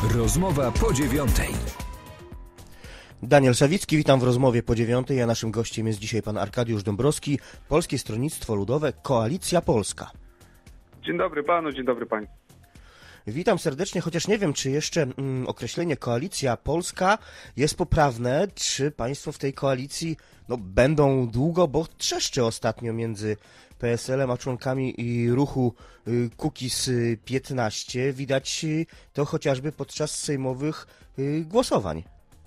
Rozmowa po 9:00. Daniel Sawicki, witam w rozmowie po 9:00, a naszym gościem jest dzisiaj pan Arkadiusz Dąbrowski, Polskie Stronnictwo Ludowe, Koalicja Polska. Dzień dobry panu, dzień dobry pani. Witam serdecznie, chociaż nie wiem, czy jeszcze określenie Koalicja Polska jest poprawne, czy państwo w tej koalicji będą długo, bo trzeszczy ostatnio między PSL-em a członkami ruchu Kukiz 15. Widać to chociażby podczas sejmowych głosowań.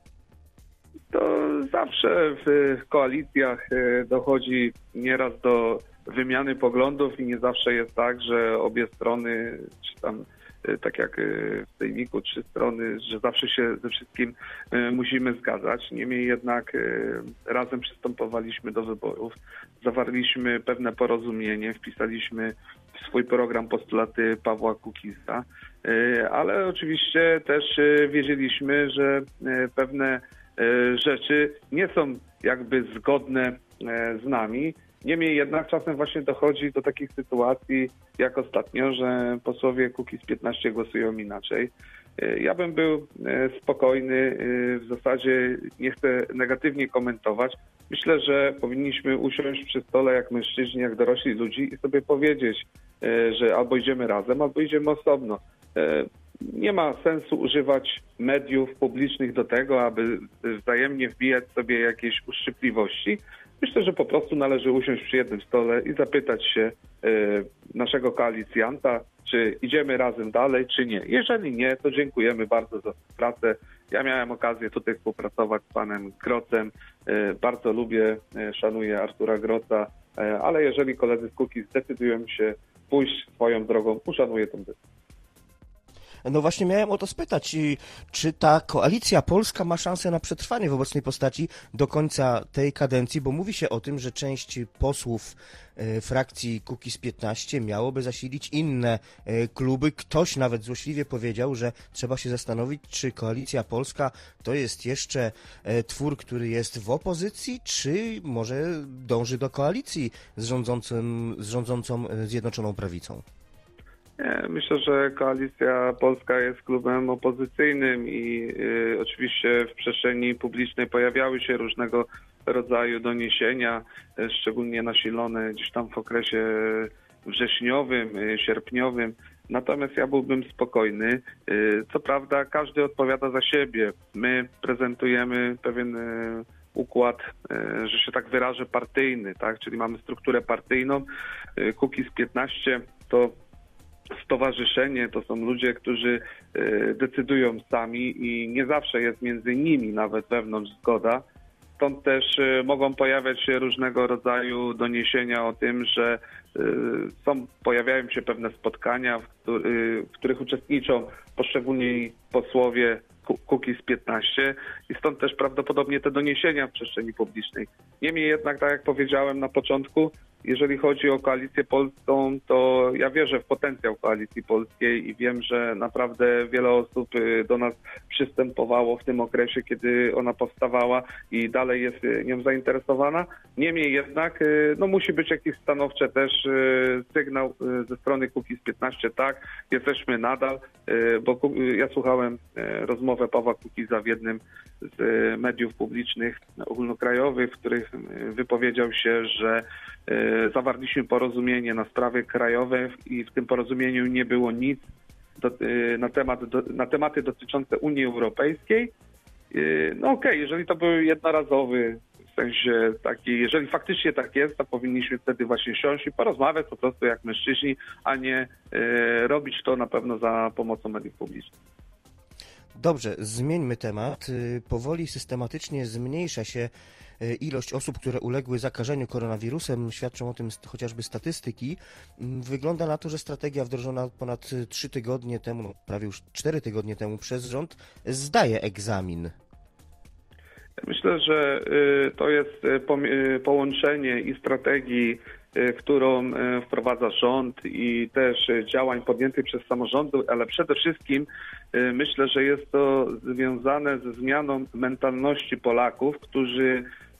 To zawsze w koalicjach dochodzi nieraz do wymiany poglądów i nie zawsze jest tak, że obie strony, czy tam tak jak w sejmiku 3 strony, że zawsze się ze wszystkim musimy zgadzać. Niemniej jednak razem przystępowaliśmy do wyborów, zawarliśmy pewne porozumienie, wpisaliśmy w swój program postulaty Pawła Kukiza, ale oczywiście też wiedzieliśmy, że pewne rzeczy nie są jakby zgodne z nami. Niemniej jednak czasem właśnie dochodzi do takich sytuacji jak ostatnio, że posłowie Kukiz 15 głosują inaczej. Ja bym był spokojny, w zasadzie nie chcę negatywnie komentować. Myślę, że powinniśmy usiąść przy stole jak mężczyźni, jak dorośli ludzi i sobie powiedzieć, że albo idziemy razem, albo idziemy osobno. Nie ma sensu używać mediów publicznych do tego, aby wzajemnie wbijać sobie jakieś uszczypliwości. Myślę, że po prostu należy usiąść przy jednym stole i zapytać się naszego koalicjanta, czy idziemy razem dalej, czy nie. Jeżeli nie, to dziękujemy bardzo za pracę. Ja miałem okazję tutaj współpracować z panem Grocem. Bardzo lubię, szanuję Artura Groca, ale jeżeli koledzy z Kukiz zdecydują się pójść swoją drogą, uszanuję tę decyzję. No właśnie miałem o to spytać, czy ta Koalicja Polska ma szansę na przetrwanie w obecnej postaci do końca tej kadencji, bo mówi się o tym, że część posłów frakcji Kukiz 15 miałoby zasilić inne kluby. Ktoś nawet złośliwie powiedział, że trzeba się zastanowić, czy Koalicja Polska to jest jeszcze twór, który jest w opozycji, czy może dąży do koalicji z rządzącą Zjednoczoną Prawicą. Myślę, że Koalicja Polska jest klubem opozycyjnym i oczywiście w przestrzeni publicznej pojawiały się różnego rodzaju doniesienia, szczególnie nasilone gdzieś tam w okresie wrześniowym, sierpniowym. Natomiast ja byłbym spokojny. Co prawda każdy odpowiada za siebie. My prezentujemy pewien układ, że się tak wyrażę, partyjny, tak? Czyli mamy strukturę partyjną. Kukiz 15 to stowarzyszenie, to są ludzie, którzy decydują sami i nie zawsze jest między nimi nawet wewnątrz zgoda. Stąd też mogą pojawiać się różnego rodzaju doniesienia o tym, że pojawiają się pewne spotkania, w których uczestniczą poszczególni posłowie Kukiz 15 i stąd też prawdopodobnie te doniesienia w przestrzeni publicznej. Niemniej jednak, tak jak powiedziałem na początku, jeżeli chodzi o Koalicję Polską, to ja wierzę w potencjał Koalicji Polskiej i wiem, że naprawdę wiele osób do nas przystępowało w tym okresie, kiedy ona powstawała i dalej jest nią zainteresowana. Niemniej jednak musi być jakiś stanowczy też sygnał ze strony Kukiz 15, tak, jesteśmy nadal, bo ja słuchałem rozmowę Pawła Kukiza w jednym z mediów publicznych ogólnokrajowych, w których wypowiedział się, że zawarliśmy porozumienie na sprawy krajowe i w tym porozumieniu nie było nic na tematy dotyczące Unii Europejskiej. Jeżeli to był jednorazowy, w sensie taki, jeżeli faktycznie tak jest, to powinniśmy wtedy właśnie siąść i porozmawiać po prostu jak mężczyźni, a nie robić to na pewno za pomocą mediów publicznych. Dobrze, zmieńmy temat. Powoli systematycznie zmniejsza się ilość osób, które uległy zakażeniu koronawirusem. Świadczą o tym chociażby statystyki. Wygląda na to, że strategia wdrożona ponad 3 tygodnie temu, prawie już 4 tygodnie temu przez rząd zdaje egzamin. Myślę, że to jest połączenie i strategii, którą wprowadza rząd i też działań podjętych przez samorządy, ale przede wszystkim myślę, że jest to związane ze zmianą mentalności Polaków, którzy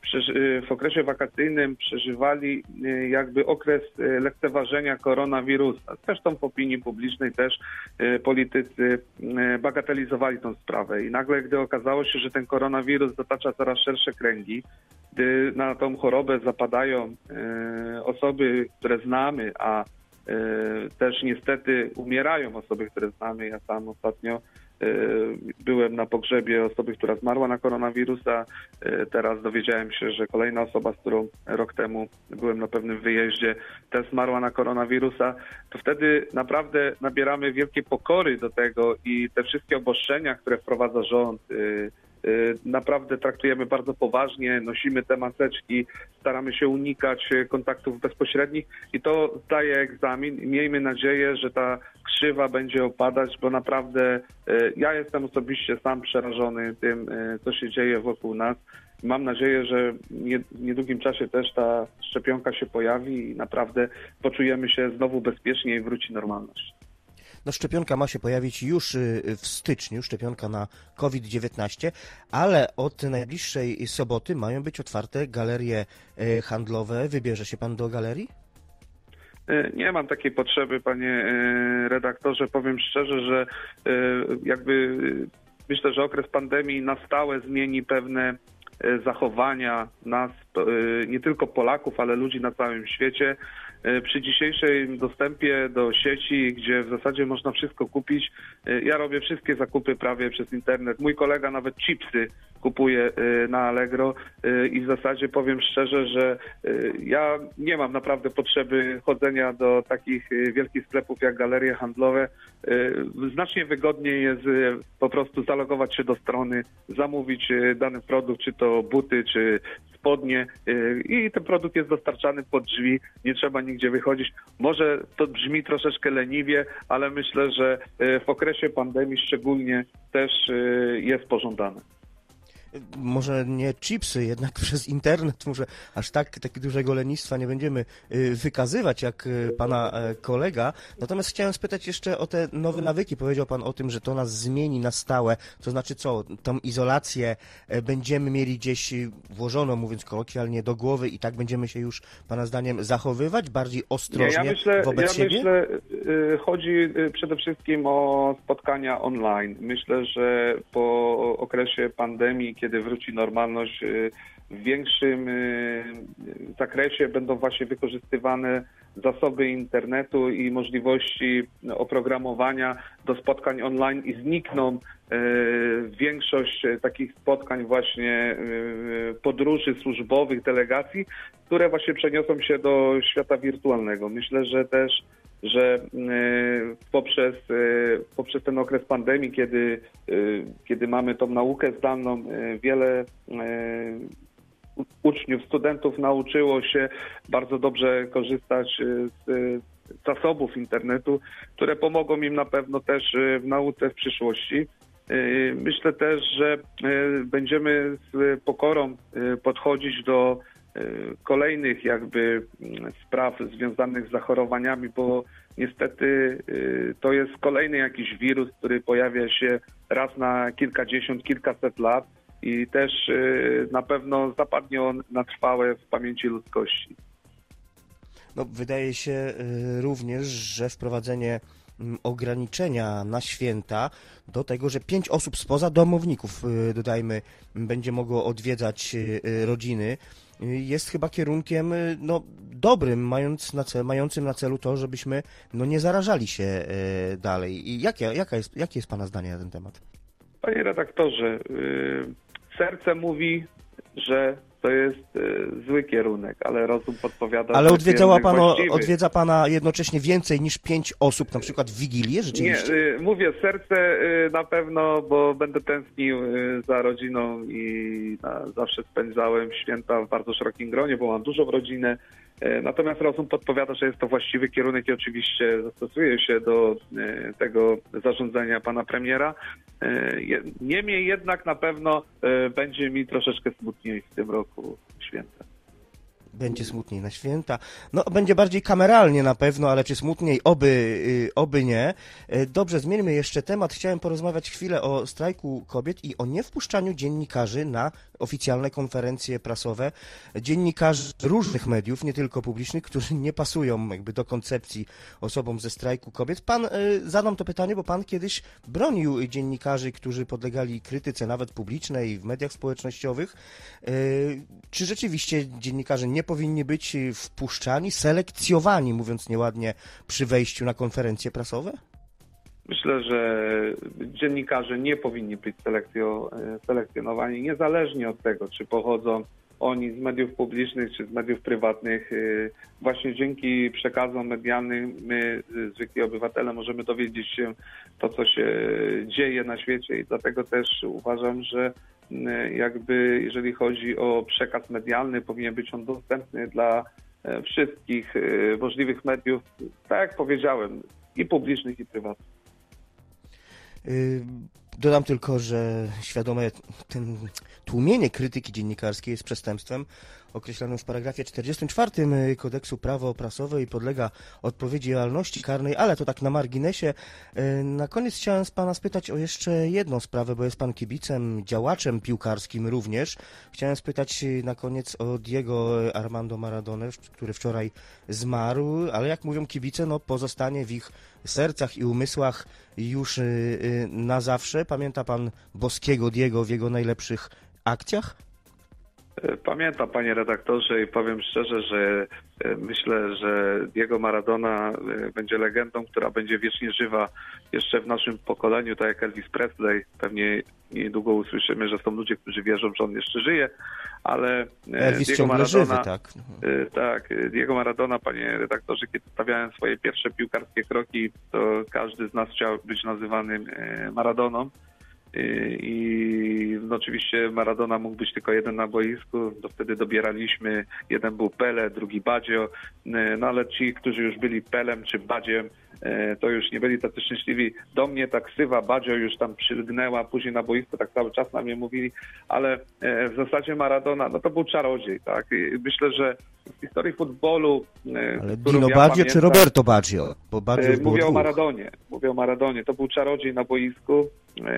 w okresie wakacyjnym przeżywali jakby okres lekceważenia koronawirusa. Zresztą w opinii publicznej też politycy bagatelizowali tą sprawę i nagle, gdy okazało się, że ten koronawirus zatacza coraz szersze kręgi, gdy na tą chorobę zapadają osoby, które znamy, a też niestety umierają osoby, które znamy. Ja sam ostatnio byłem na pogrzebie osoby, która zmarła na koronawirusa. Teraz dowiedziałem się, że kolejna osoba, z którą rok temu byłem na pewnym wyjeździe, też zmarła na koronawirusa. To wtedy naprawdę nabieramy wielkiej pokory do tego i te wszystkie obostrzenia, które wprowadza rząd, naprawdę traktujemy bardzo poważnie, nosimy te maseczki, staramy się unikać kontaktów bezpośrednich i to zdaje egzamin. Miejmy nadzieję, że ta krzywa będzie opadać, bo naprawdę ja jestem osobiście sam przerażony tym, co się dzieje wokół nas. Mam nadzieję, że w niedługim czasie też ta szczepionka się pojawi i naprawdę poczujemy się znowu bezpiecznie i wróci normalność. No, szczepionka ma się pojawić już w styczniu, szczepionka na COVID-19, ale od najbliższej soboty mają być otwarte galerie handlowe. Wybierze się pan do galerii? Nie mam takiej potrzeby, panie redaktorze. Powiem szczerze, że jakby myślę, że okres pandemii na stałe zmieni pewne zachowania nas, nie tylko Polaków, ale ludzi na całym świecie. Przy dzisiejszym dostępie do sieci, gdzie w zasadzie można wszystko kupić, ja robię wszystkie zakupy prawie przez internet. Mój kolega nawet chipsy kupuje na Allegro i w zasadzie powiem szczerze, że ja nie mam naprawdę potrzeby chodzenia do takich wielkich sklepów jak galerie handlowe. Znacznie wygodniej jest po prostu zalogować się do strony, zamówić dany produkt, czy to buty, czy spodnie i ten produkt jest dostarczany pod drzwi, nie trzeba nigdzie wychodzić. Może to brzmi troszeczkę leniwie, ale myślę, że w okresie pandemii szczególnie też jest pożądane. Może nie chipsy, jednak przez internet, może aż tak dużego lenistwa nie będziemy wykazywać jak pana kolega. Natomiast chciałem spytać jeszcze o te nowe nawyki. Powiedział pan o tym, że to nas zmieni na stałe. To znaczy co, tą izolację będziemy mieli gdzieś włożoną, mówiąc kolokwialnie, do głowy i tak będziemy się już, pana zdaniem, zachowywać bardziej ostrożnie wobec siebie? Myślę, chodzi przede wszystkim o spotkania online. Myślę, że po okresie pandemii, kiedy wróci normalność, w większym zakresie będą właśnie wykorzystywane zasoby internetu i możliwości oprogramowania do spotkań online i znikną większość takich spotkań właśnie podróży służbowych, delegacji, które właśnie przeniosą się do świata wirtualnego. Myślę, że też że poprzez ten okres pandemii, kiedy mamy tą naukę zdalną, wiele uczniów, studentów nauczyło się bardzo dobrze korzystać z zasobów internetu, które pomogą im na pewno też w nauce w przyszłości. Myślę też, że będziemy z pokorą podchodzić do kolejnych jakby spraw związanych z zachorowaniami, bo niestety to jest kolejny jakiś wirus, który pojawia się raz na kilkadziesiąt, kilkaset lat i też na pewno zapadnie on na trwałe w pamięci ludzkości. No, wydaje się również, że wprowadzenie ograniczenia na święta do tego, że 5 osób spoza domowników, dodajmy, będzie mogło odwiedzać rodziny, jest chyba kierunkiem dobrym, mającym na celu to, żebyśmy nie zarażali się dalej. I jakie jest pana zdanie na ten temat? Panie redaktorze, serce mówi, że to jest zły kierunek, ale rozum podpowiada... Ale odwiedza pana jednocześnie więcej niż 5 osób, na przykład w Wigilię, rzeczywiście? Nie, mówię serce na pewno, bo będę tęsknił za rodziną i zawsze spędzałem święta w bardzo szerokim gronie, bo mam dużą rodzinę. Natomiast rozum podpowiada, że jest to właściwy kierunek i oczywiście zastosuje się do tego zarządzenia pana premiera. Niemniej jednak na pewno będzie mi troszeczkę smutniej w tym roku święta. Będzie smutniej na święta. No, będzie bardziej kameralnie na pewno, ale czy smutniej? Oby nie. Dobrze, zmieńmy jeszcze temat. Chciałem porozmawiać chwilę o strajku kobiet i o niewpuszczaniu dziennikarzy na oficjalne konferencje prasowe. Dziennikarzy różnych mediów, nie tylko publicznych, którzy nie pasują jakby do koncepcji osobom ze strajku kobiet. Zadam to pytanie, bo pan kiedyś bronił dziennikarzy, którzy podlegali krytyce nawet publicznej w mediach społecznościowych. Czy rzeczywiście dziennikarze nie powinni być wpuszczani, selekcjowani, mówiąc nieładnie, przy wejściu na konferencje prasowe? Myślę, że dziennikarze nie powinni być selekcjonowani, niezależnie od tego, czy pochodzą oni z mediów publicznych, czy z mediów prywatnych. Właśnie dzięki przekazom medialnym my, zwykli obywatele, możemy dowiedzieć się to, co się dzieje na świecie i dlatego też uważam, że jakby jeżeli chodzi o przekaz medialny, powinien być on dostępny dla wszystkich możliwych mediów, tak jak powiedziałem, i publicznych, i prywatnych. Dodam tylko, że świadome tłumienie krytyki dziennikarskiej jest przestępstwem określonym w paragrafie 44 Kodeksu Prawo prasowe i podlega odpowiedzialności karnej, ale to tak na marginesie. Na koniec chciałem z pana spytać o jeszcze jedną sprawę, bo jest pan kibicem, działaczem piłkarskim również. Chciałem spytać na koniec o Diego Armando Maradonę, który wczoraj zmarł, ale jak mówią kibice, no pozostanie w ich sercach i umysłach już na zawsze. Pamięta pan boskiego Diego w jego najlepszych akcjach? Pamiętam, panie redaktorze, i powiem szczerze, że myślę, że Diego Maradona będzie legendą, która będzie wiecznie żywa jeszcze w naszym pokoleniu, tak jak Elvis Presley. Pewnie niedługo usłyszymy, że są ludzie, którzy wierzą, że on jeszcze żyje, ale Elvis Diego Maradona, żywy, tak. Tak, Diego Maradona, panie redaktorze, kiedy stawiałem swoje pierwsze piłkarskie kroki, to każdy z nas chciał być nazywanym Maradoną. I no oczywiście Maradona mógł być tylko jeden na boisku, to wtedy dobieraliśmy, jeden był Pele, drugi Badzio, no ale ci, którzy już byli Pelem czy Badziem, to już nie byli tacy szczęśliwi. Do mnie ta ksywa Badzio już tam przylgnęła, później na boisku tak cały czas na mnie mówili, ale w zasadzie Maradona, no to był czarodziej, tak? I myślę, że w historii futbolu... Ale Dino Baggio czy Roberto Baggio? Bo mówię o Maradonie, to był czarodziej na boisku.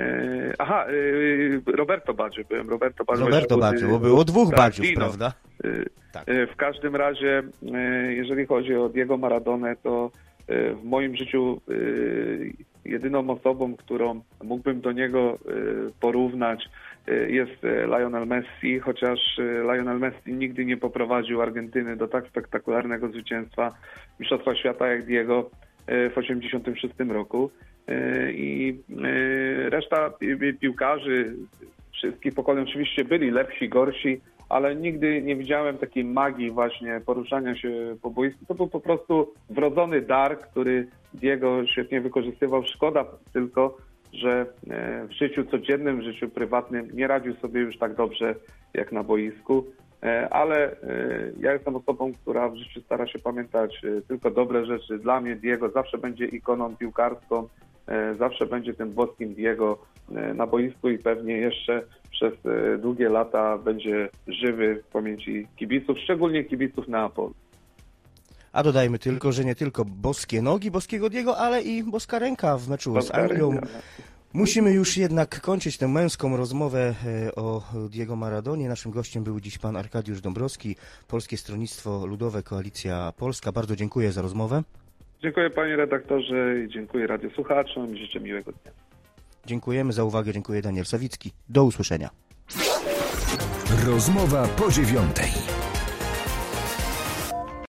Roberto Baggio, bo było dwóch Baggiów, Dino, prawda? Tak. W każdym razie, jeżeli chodzi o Diego Maradonę, to w moim życiu jedyną osobą, którą mógłbym do niego porównać, jest Lionel Messi, chociaż Lionel Messi nigdy nie poprowadził Argentyny do tak spektakularnego zwycięstwa Mistrzostwa Świata jak Diego w 1986 roku. I reszta piłkarzy wszystkich pokoleń oczywiście byli lepsi, gorsi, ale nigdy nie widziałem takiej magii właśnie poruszania się po boisku. To był po prostu wrodzony dar, który Diego świetnie wykorzystywał. Szkoda tylko, że w życiu codziennym, w życiu prywatnym nie radził sobie już tak dobrze jak na boisku. Ale ja jestem osobą, która w życiu stara się pamiętać tylko dobre rzeczy. Dla mnie Diego zawsze będzie ikoną piłkarską, zawsze będzie tym boskim Diego na boisku i pewnie jeszcze przez długie lata będzie żywy w pamięci kibiców, szczególnie kibiców Neapolu. A dodajmy tylko, że nie tylko boskie nogi boskiego Diego, ale i boska ręka w meczu z Anglią. Musimy już jednak kończyć tę męską rozmowę o Diego Maradonie. Naszym gościem był dziś pan Arkadiusz Dąbrowski, Polskie Stronnictwo Ludowe, Koalicja Polska. Bardzo dziękuję za rozmowę. Dziękuję panie redaktorze i dziękuję radiosłuchaczom i życzę miłego dnia. Dziękujemy za uwagę, dziękuję Daniel Sawicki. Do usłyszenia. Rozmowa po 9:00.